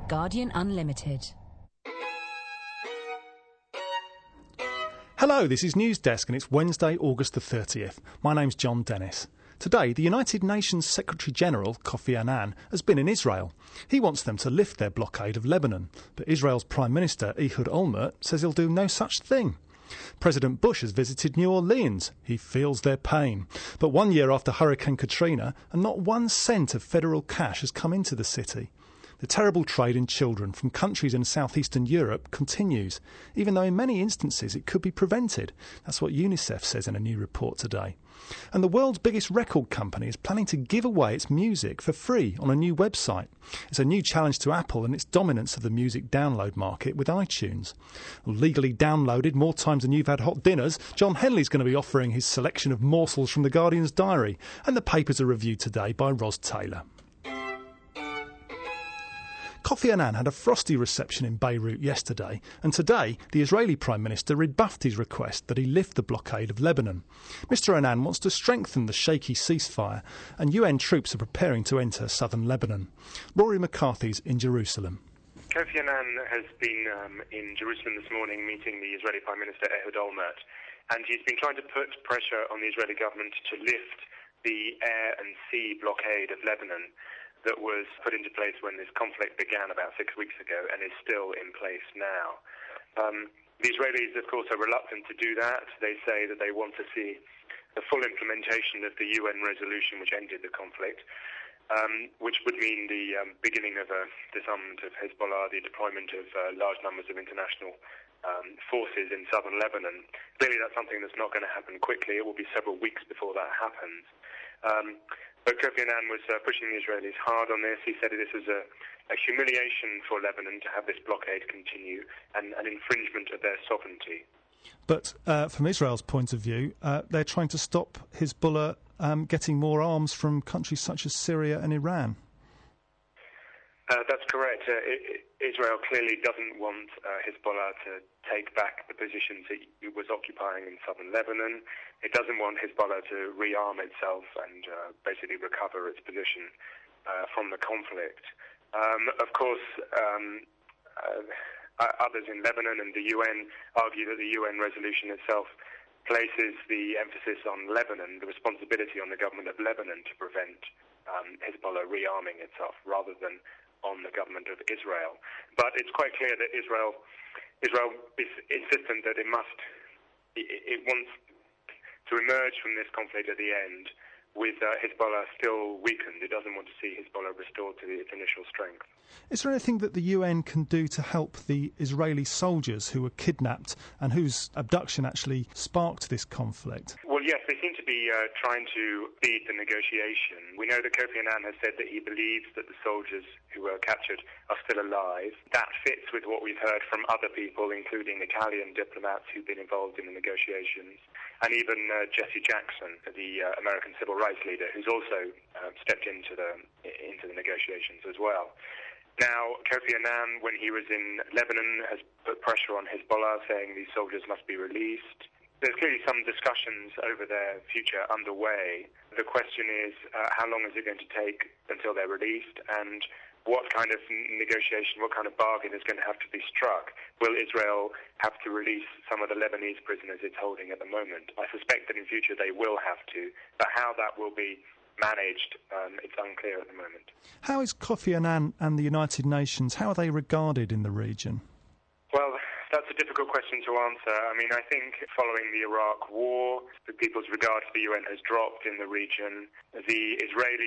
Guardian Unlimited. Hello, this is News Desk and it's Wednesday, August the 30th. My name's John Dennis. Today, the United Nations Secretary-General, Kofi Annan, has been in Israel. He wants them to lift their blockade of Lebanon, but Israel's Prime Minister, Ehud Olmert, says he'll do no such thing. President Bush has visited New Orleans. He feels their pain. But 1 year after Hurricane Katrina, and not 1 cent of federal cash has come into the city. The terrible trade in children from countries in southeastern Europe continues, even though in many instances it could be prevented. That's what UNICEF says in a new report today. And the world's biggest record company is planning to give away its music for free on a new website. It's a new challenge to Apple and its dominance of the music download market with iTunes. Legally downloaded more times than you've had hot dinners, John Henley's going to be offering his selection of morsels from the Guardian's diary. And the papers are reviewed today by Ros Taylor. Kofi Annan had a frosty reception in Beirut yesterday, and today the Israeli Prime Minister rebuffed his request that he lift the blockade of Lebanon. Mr Annan wants to strengthen the shaky ceasefire, and UN troops are preparing to enter southern Lebanon. Rory McCarthy's in Jerusalem. Kofi Annan has been in Jerusalem this morning meeting the Israeli Prime Minister Ehud Olmert, and he's been trying to put pressure on the Israeli government to lift the air and sea blockade of Lebanon that was put into place when this conflict began about 6 weeks ago and is still in place now. The Israelis, of course, are reluctant to do that. They say that they want to see the full implementation of the UN resolution which ended the conflict, which would mean the beginning of a disarmament of Hezbollah, the deployment of large numbers of international forces in southern Lebanon. Clearly that's something that's not going to happen quickly. It will be several weeks before that happens. But Kofi Annan was pushing the Israelis hard on this. He said this was a humiliation for Lebanon to have this blockade continue and an infringement of their sovereignty. But from Israel's point of view, they're trying to stop Hezbollah getting more arms from countries such as Syria and Iran. That's correct. Israel clearly doesn't want Hezbollah to take back the positions it was occupying in southern Lebanon. It doesn't want Hezbollah to rearm itself and basically recover its position from the conflict. Of course, others in Lebanon and the UN argue that the UN resolution itself places the emphasis on Lebanon, the responsibility on the government of Lebanon to prevent Hezbollah rearming itself rather than on the government of Israel. But it's quite clear that Israel is insistent that it wants to emerge from this conflict at the end with Hezbollah still weakened. It doesn't want to see Hezbollah restored to its initial strength. Is there anything that the UN can do to help the Israeli soldiers who were kidnapped and whose abduction actually sparked this conflict? Well, yes, they seem to be trying to lead the negotiation. We know that Kofi Annan has said that he believes that the soldiers who were captured are still alive. That fits with what we've heard from other people, including Italian diplomats who've been involved in the negotiations, and even Jesse Jackson, the American civil rights leader, who's also stepped into the negotiations as well. Now, Kofi Annan, when he was in Lebanon, has put pressure on Hezbollah, saying these soldiers must be released. There's clearly some discussions over their future underway. The question is, how long is it going to take until they're released, and what kind of negotiation, what kind of bargain is going to have to be struck? Will Israel have to release some of the Lebanese prisoners it's holding at the moment? I suspect that in future they will have to, but how that will be managed, it's unclear at the moment. How is Kofi Annan and the United Nations, how are they regarded in the region? Well, that's a difficult question to answer. I mean, I think following the Iraq war, the people's regard for the UN has dropped in the region. The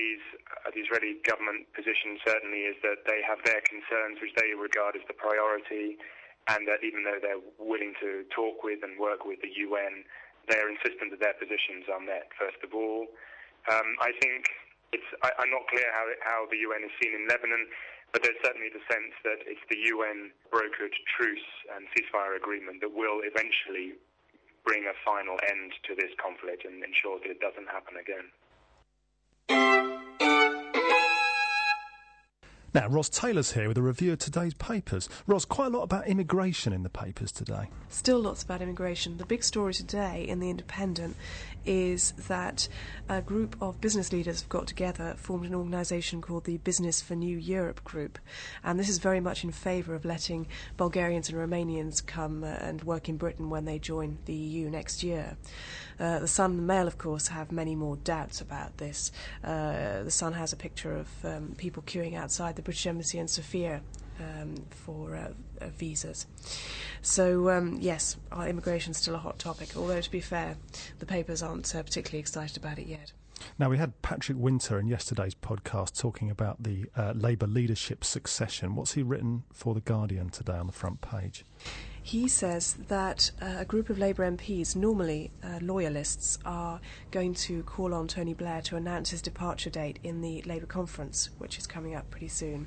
Israeli government position certainly is that they have their concerns, which they regard as the priority, and that even though they're willing to talk with and work with the UN, they're insistent that their positions are met, first of all. I think I'm not clear how the UN is seen in Lebanon, but there's certainly the sense that it's the UN brokered truce and ceasefire agreement that will eventually bring a final end to this conflict and ensure that it doesn't happen again. Now, Ros Taylor's here with a review of today's papers. Ros, quite a lot about immigration in the papers today. Still lots about immigration. The big story today in The Independent is that a group of business leaders have got together, formed an organisation called the Business for New Europe Group, and this is very much in favour of letting Bulgarians and Romanians come and work in Britain when they join the EU next year. The Sun and the Mail, of course, have many more doubts about this. The Sun has a picture of people queuing outside the British Embassy in Sofia for visas. So, yes, our immigration's still a hot topic, although, to be fair, the papers aren't particularly excited about it yet. Now, we had Patrick Winter in yesterday's podcast talking about the Labour leadership succession. What's he written for The Guardian today on the front page? He says that a group of Labour MPs, normally loyalists, are going to call on Tony Blair to announce his departure date in the Labour conference, which is coming up pretty soon.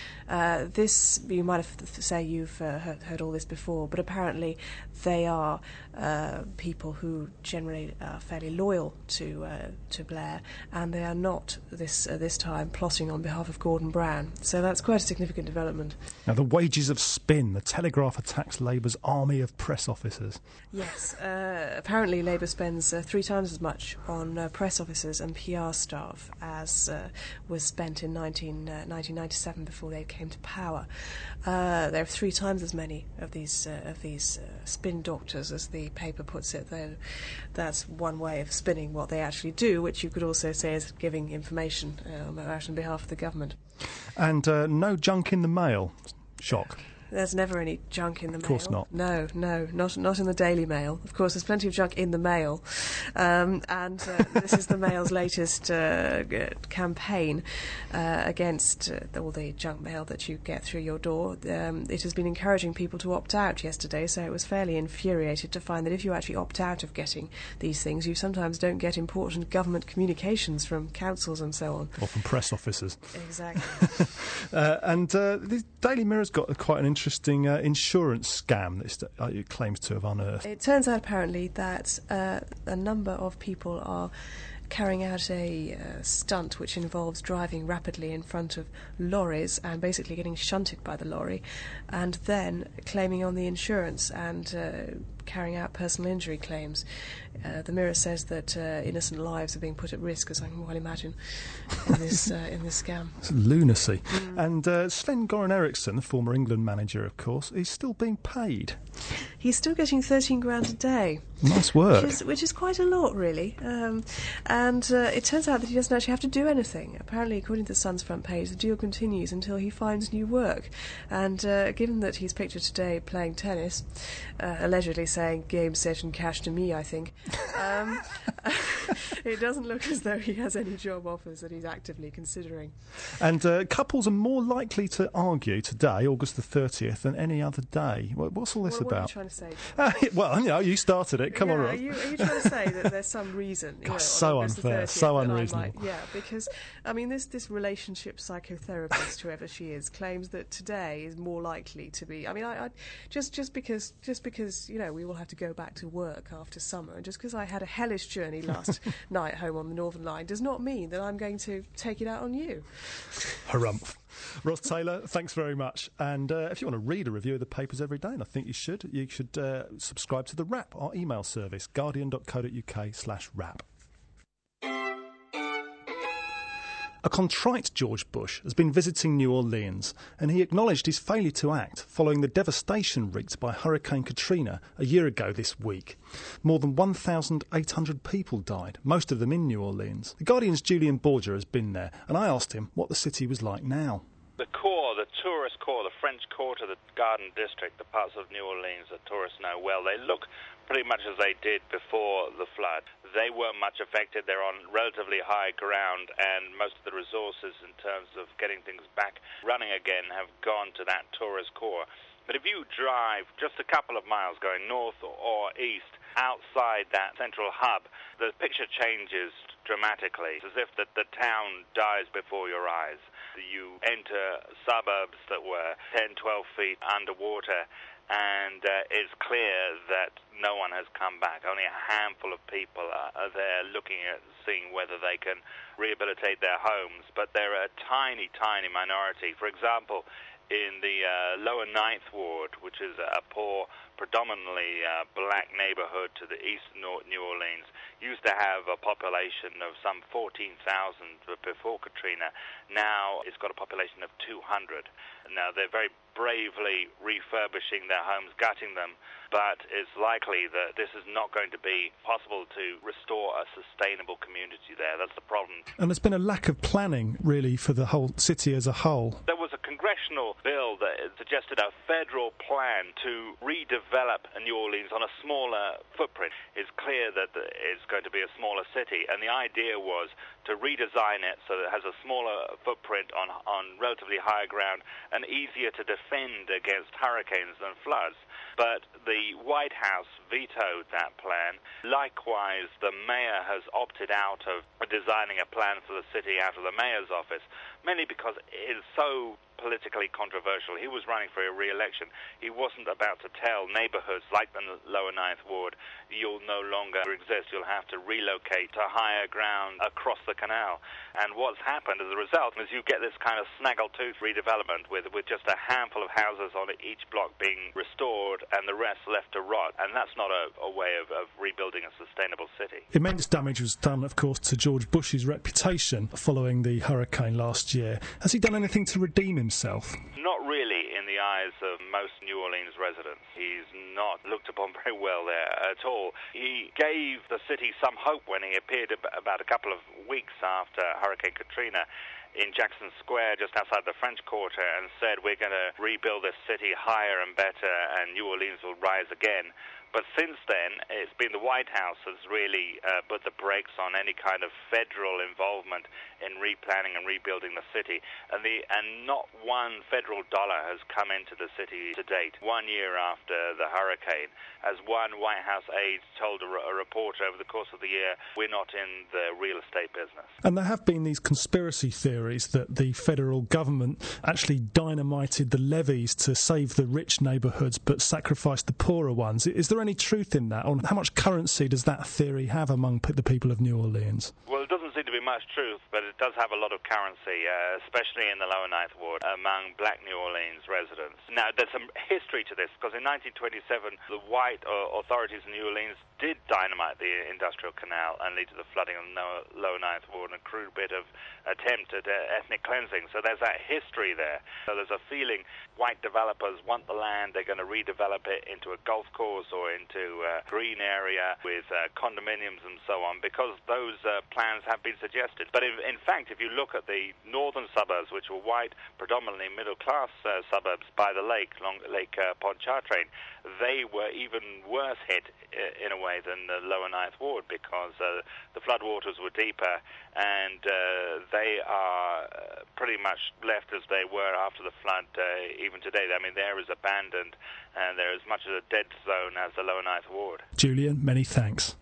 This, you might have say you've heard all this before, but apparently they are people who generally are fairly loyal to Blair, and they are not this time plotting on behalf of Gordon Brown. So that's quite a significant development. Now, the wages of spin. The Telegraph attacks Labour's army of press officers. Yes, apparently Labour spends 3 times as much on press officers and PR staff as was spent in 1997 before they came to power. There are 3 times as many of these spin doctors, as the paper puts it. That's one way of spinning what they actually do, which you could also say is giving information on behalf of the government. And no junk in the Mail. Shock. There's never any junk in the Mail. Of course not. No, not in the Daily Mail. Of course, there's plenty of junk in the Mail. And this is the Mail's latest campaign against all the junk mail that you get through your door. It has been encouraging people to opt out yesterday, so it was fairly infuriated to find that if you actually opt out of getting these things, you sometimes don't get important government communications from councils and so on. Or from press officers. Exactly. And the Daily Mirror's got quite an interesting insurance scam that it claims to have unearthed. It turns out apparently that a number of people are carrying out a stunt which involves driving rapidly in front of lorries and basically getting shunted by the lorry, and then claiming on the insurance and carrying out personal injury claims. The Mirror says that innocent lives are being put at risk, as I can well imagine, in this scam. It's lunacy. And Sven-Goran Eriksson, the former England manager, of course, is still being paid. He's still getting 13 grand a day. Nice work. Which is quite a lot, really. And it turns out that he doesn't actually have to do anything. Apparently, according to the Sun's front page, the deal continues until he finds new work. And given that he's pictured today playing tennis, allegedly saying game, set and cash to me, I think, it doesn't look as though he has any job offers that he's actively considering. And couples are more likely to argue today, August the 30th, than any other day. What's all this about? What are you trying to say? Well, you started it. Come on, Rob. Are you trying to say that there's some reason? So unfair, so unreasonable. Because, I mean, this relationship psychotherapist, whoever she is, claims that today is more likely to be. I mean, I just because we will have to go back to work after summer, and just because I had a hellish journey last night home on the Northern Line does not mean that I'm going to take it out on you. Harumph. Ros Taylor, thanks very much. And if you want to read a review of the papers every day, and I think you should subscribe to The Wrap, our email service, guardian.co.uk/wrap. A contrite George Bush has been visiting New Orleans, and he acknowledged his failure to act following the devastation wreaked by Hurricane Katrina a year ago this week. More than 1,800 people died, most of them in New Orleans. The Guardian's Julian Borger has been there, and I asked him what the city was like now. The core, the tourist core, the French core to the Garden District, the parts of New Orleans that tourists know well, they look pretty much as they did before the flood. They weren't much affected. They're on relatively high ground, and most of the resources in terms of getting things back running again have gone to that tourist core. But if you drive just a couple of miles going north or east outside that central hub, the picture changes dramatically. It's as if the town dies before your eyes. You enter suburbs that were 10, 12 feet underwater, and it's clear that no one has come back. Only a handful of people are there looking at seeing whether they can rehabilitate their homes, but they're a tiny, tiny minority. For example, in the lower Ninth Ward, which is a poor, predominantly black neighborhood to the east of New Orleans, used to have a population of some 14,000 before Katrina. Now it's got a population of 200. Now they're very bravely refurbishing their homes, gutting them, but it's likely that this is not going to be possible to restore a sustainable community there. That's the problem. And there's been a lack of planning, really, for the whole city as a whole. There was a congressional bill that suggested a federal plan to redevelop New Orleans on a smaller footprint. It's clear that it's going to be a smaller city, and the idea was to redesign it so that it has a smaller footprint on relatively higher ground and easier to defend against hurricanes and floods. But the White House vetoed that plan. Likewise, the mayor has opted out of designing a plan for the city out of the mayor's office, mainly because it is so politically controversial. He was running for a re-election. He wasn't about to tell neighborhoods like the lower Ninth Ward, you'll no longer exist, you'll have to relocate to higher ground across the canal. And what's happened as a result is you get this kind of snaggletooth redevelopment with just a handful of houses on each block being restored and the rest left to rot. And that's not a way of rebuilding a sustainable city. Immense damage was done, of course, to George Bush's reputation following the hurricane last year. Has he done anything to redeem himself? Not really in the eyes of most New Orleans residents. He's not looked upon very well there at all. He gave the city some hope when he appeared about a couple of weeks after Hurricane Katrina in Jackson Square, just outside the French Quarter, and said, we're going to rebuild this city higher and better, and New Orleans will rise again. But since then, it's been the White House that's really put the brakes on any kind of federal involvement in replanning and rebuilding the city. And not one federal dollar has come into the city to date, 1 year after the hurricane. As one White House aide told a reporter over the course of the year, we're not in the real estate business. And there have been these conspiracy theories that the federal government actually dynamited the levees to save the rich neighbourhoods but sacrificed the poorer ones. Is there any truth in that? Or how much currency does that theory have among the people of New Orleans? Well, it doesn't seem to be much truth, but it does have a lot of currency, especially in the lower Ninth Ward, among black New Orleans residents. Now, there's some history to this, because in 1927, the white authorities in New Orleans did dynamite the industrial canal and lead to the flooding of the lower Ninth Ward and a crude bit of attempt at ethnic cleansing. So there's that history there. So there's a feeling white developers want the land, they're going to redevelop it into a golf course or into a green area with condominiums and so on, because those plans have been suggested. But in fact, if you look at the northern suburbs, which were white, predominantly middle-class suburbs by the lake, along Lake Pontchartrain, they were even worse hit in a way than the lower Ninth Ward, because the floodwaters were deeper, and they are pretty much left as they were after the flood even today. I mean, there is abandoned, and there is much of a dead zone as the lower Ninth Ward. Julian, many thanks.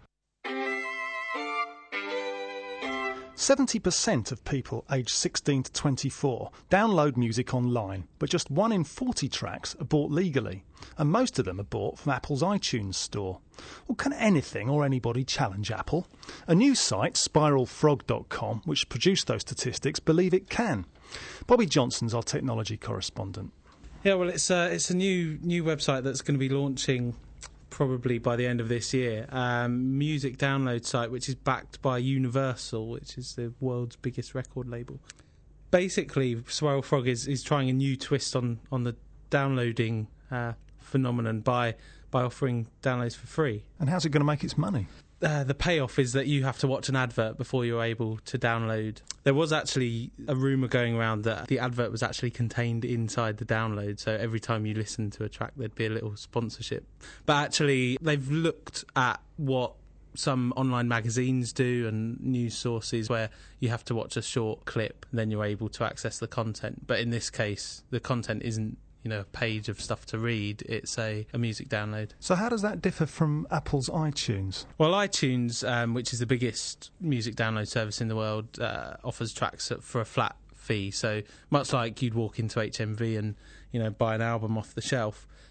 70% of people aged 16 to 24 download music online, but just 1 in 40 tracks are bought legally, and most of them are bought from Apple's iTunes store. Well, can anything or anybody challenge Apple? A news site, spiralfrog.com, which produced those statistics, believe it can. Bobby Johnson's our technology correspondent. Yeah, well, it's a new website that's going to be launching probably by the end of this year, music download site which is backed by Universal, which is the world's biggest record label. Basically, Spiral Frog is trying a new twist on the downloading phenomenon by offering downloads for free. And how's it going to make its money? The payoff is that you have to watch an advert before you're able to download. There was actually a rumour going around that the advert was actually contained inside the download, so every time you listen to a track there'd be a little sponsorship. But actually they've looked at what some online magazines do and news sources where you have to watch a short clip and then you're able to access the content. But in this case, the content isn't a page of stuff to read, it's a music download. So how does that differ from Apple's iTunes? Well, iTunes, which is the biggest music download service in the world, offers tracks for a flat fee. So much like you'd walk into HMV and buy an album off the shelf,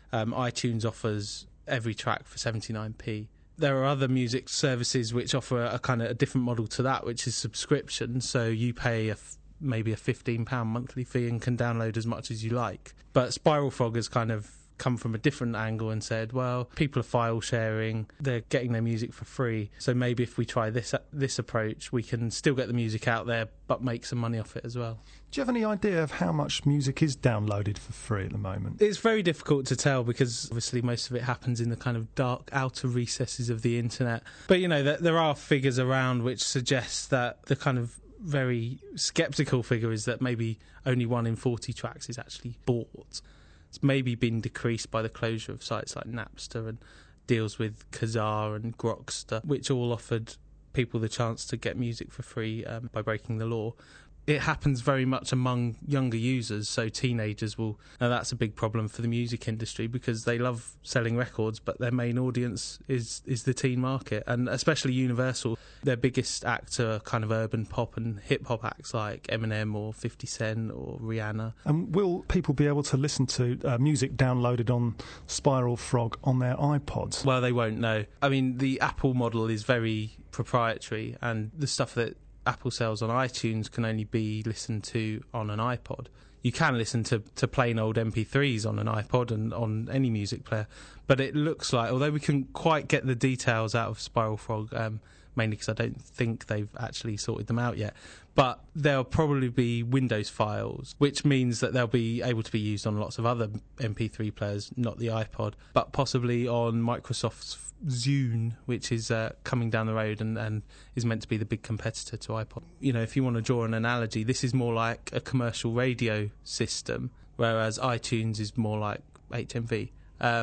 iTunes offers every track for 79p. There are other music services which offer a kind of a different model to that, which is subscription. So you pay maybe a £15 monthly fee and can download as much as you like. But Spiral Frog has kind of come from a different angle and said, well, people are file sharing, they're getting their music for free, so maybe if we try this approach, we can still get the music out there but make some money off it as well. Do you have any idea of how much music is downloaded for free at the moment? It's very difficult to tell because obviously most of it happens in the kind of dark outer recesses of the internet. But, you know, there are figures around which suggest that the kind of very sceptical figure is that maybe only 1 in 40 tracks is actually bought. It's maybe been decreased by the closure of sites like Napster and deals with Kazaa and Grokster, which all offered people the chance to get music for free by breaking the law. It happens very much among younger users, so teenagers will... Now that's a big problem for the music industry because they love selling records, but their main audience is the teen market, and especially Universal. Their biggest acts are kind of urban pop and hip-hop acts like Eminem or 50 Cent or Rihanna. And will people be able to listen to music downloaded on Spiral Frog on their iPods? Well, they won't know. I mean, the Apple model is very proprietary, and the stuff that Apple sells on iTunes can only be listened to on an iPod. You can listen to plain old MP3s on an iPod and on any music player, but it looks like, although we couldn't quite get the details out of Spiral Frog, mainly because I don't think they've actually sorted them out yet, but there'll probably be Windows files, which means that they'll be able to be used on lots of other MP3 players, not the iPod, but possibly on Microsoft's Zune, which is coming down the road and is meant to be the big competitor to iPod. You know, if you want to draw an analogy, this is more like a commercial radio system, whereas iTunes is more like HMV.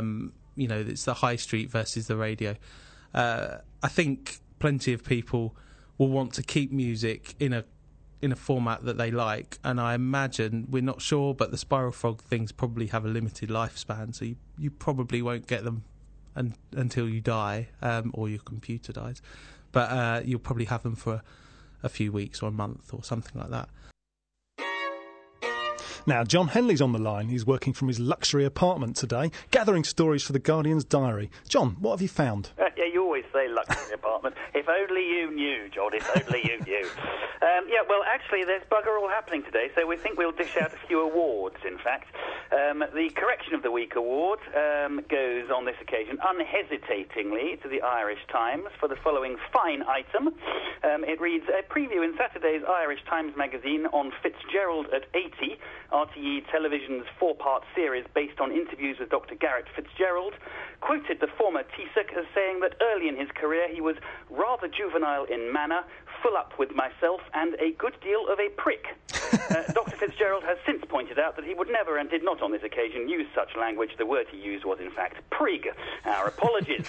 You know, it's the high street versus the radio. I think plenty of people will want to keep music in a format that they like, and I imagine, we're not sure, but the Spiral Frog things probably have a limited lifespan, so you probably won't get them until you die, or your computer dies, but you'll probably have them for a few weeks or a month or something like that. Now, John Henley's on the line. He's working from his luxury apartment today, gathering stories for the Guardian's diary. John, what have you found? Yeah, you always say luxury apartment. If only you knew, John, if only you knew. Well, actually, there's bugger all happening today, so we think we'll dish out a few awards, in fact. The Correction of the Week award goes on this occasion unhesitatingly to the Irish Times for the following fine item. It reads, a preview in Saturday's Irish Times magazine on Fitzgerald at 80, RTE Television's 4-part series based on interviews with Dr. Garrett Fitzgerald, quoted the former Taoiseach as saying that early in his career he was rather juvenile in manner, full up with myself, and a good deal of a prick. Dr. Fitzgerald has since pointed out that he would never, and did not on this occasion, use such language. The word he used was, in fact, prig. Our apologies.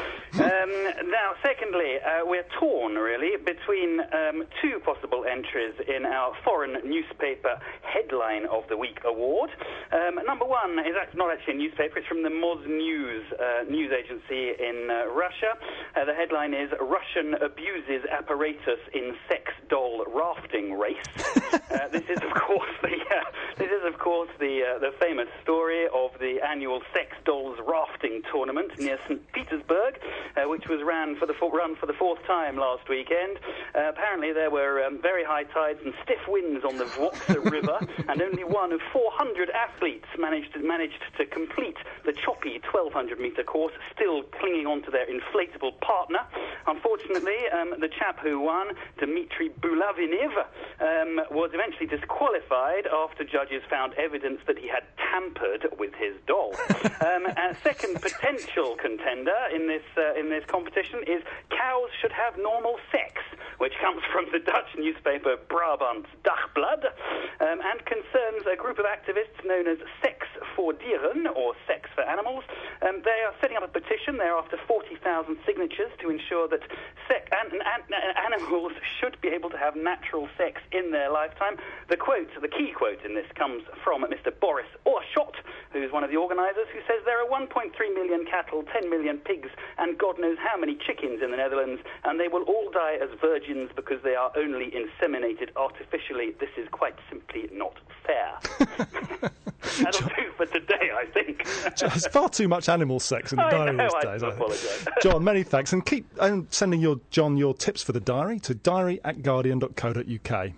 Now, secondly, we're torn, really, between two possible entries in our foreign newspaper Headline of the Week award. Number one is not actually a newspaper. It's from the Moz News news agency in Russia. The headline is Russian abuses apparatus in sex doll rafting race. This is, of course, the famous story of the annual sex dolls rafting tournament near St. Petersburg, which was run for the fourth time last weekend. Apparently, there were very high tides and stiff winds on the Voksa River, and only one of 400 athletes managed to complete the choppy 1,200-metre course, still clinging on to their inflatable partner. Unfortunately, the chap who won, Dmitry Bulavinev, was eventually disqualified after judges found evidence that he had tampered with his doll. A second potential contender in this competition is Cows Should Have Normal Sex, which comes from the Dutch newspaper Brabants Dagblad, and concerns a group of activists known as Sex for Dieren, or Sex for Animals. They are setting up a petition. They're after 40,000 signatures to ensure that animals should be able to have natural sex in their lifetime. The key quote in this comes from Mr. Boris Oorschot, who's one of the organisers, who says there are 1.3 million cattle, 10 million pigs, and God knows how many chickens in the Netherlands, and they will all die as virgins because they are only inseminated artificially. This is quite simply not fair. That'll do for for today, I think. There's far too much animal sex in the diary these days. I apologise. John, many thanks. And keep sending your tips for the diary to diary@guardian.co.uk.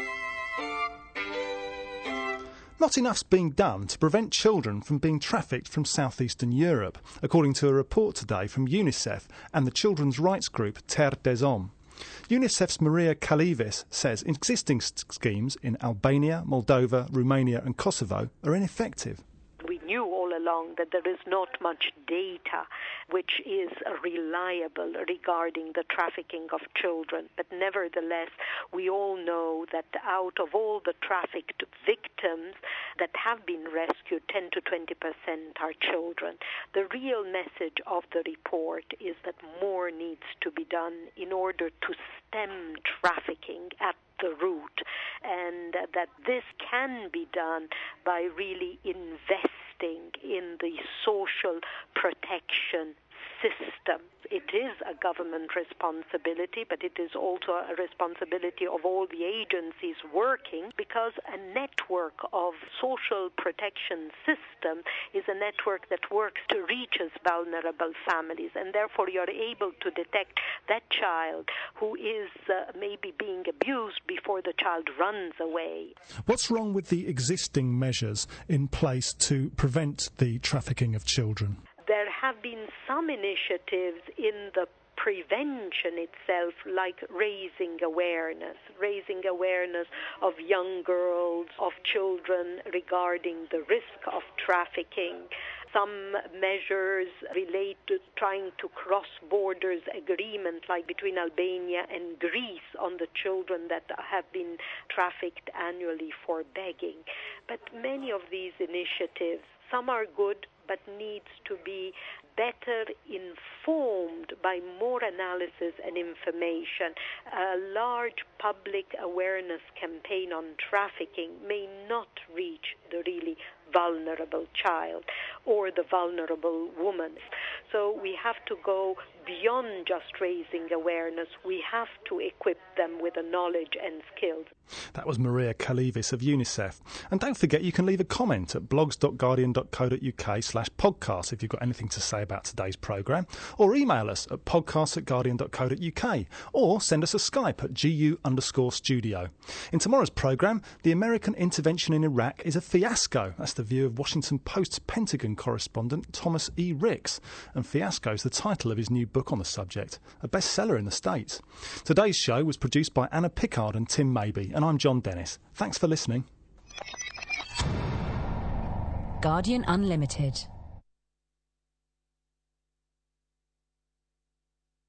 Not enough's being done to prevent children from being trafficked from southeastern Europe, according to a report today from UNICEF and the children's rights group Terre des Hommes. UNICEF's Maria Kalivis says existing schemes in Albania, Moldova, Romania and Kosovo are ineffective. We knew all along that there is not much data which is reliable regarding the trafficking of children. But nevertheless, we all know that out of all the trafficked victims that have been rescued, 10 to 20% are children. The real message of the report is that more needs to be done in order to stem trafficking at the root, and that this can be done by really investing in the social protection system. It is a government responsibility, but it is also a responsibility of all the agencies working, because a network of social protection system is a network that works to reach as vulnerable families, and therefore you're able to detect that child who is maybe being abused before the child runs away. What's wrong with the existing measures in place to prevent the trafficking of children? There have been some initiatives in the prevention itself, like raising awareness of young girls, of children regarding the risk of trafficking. Some measures relate to trying to cross borders agreement, like between Albania and Greece, on the children that have been trafficked annually for begging. But many of these initiatives, some are good, but needs to be better informed by more analysis and information. A large public awareness campaign on trafficking may not reach the really vulnerable child or the vulnerable woman. So we have to go beyond just raising awareness. We have to equip them with the knowledge and skills. That was Maria Kalivis of UNICEF. And don't forget, you can leave a comment at blogs.guardian.co.uk/podcast if you've got anything to say about today's programme, or email us at podcast@guardian.co.uk, or send us a Skype at GU_studio. In tomorrow's programme, the American intervention in Iraq is a fiasco. That's the view of Washington Post's Pentagon correspondent Thomas E. Ricks. And fiasco is the title of his new book on the subject, a bestseller in the States. Today's show was produced by Anna Pickard and Tim Maybe, and I'm John Dennis. Thanks for listening. Guardian Unlimited.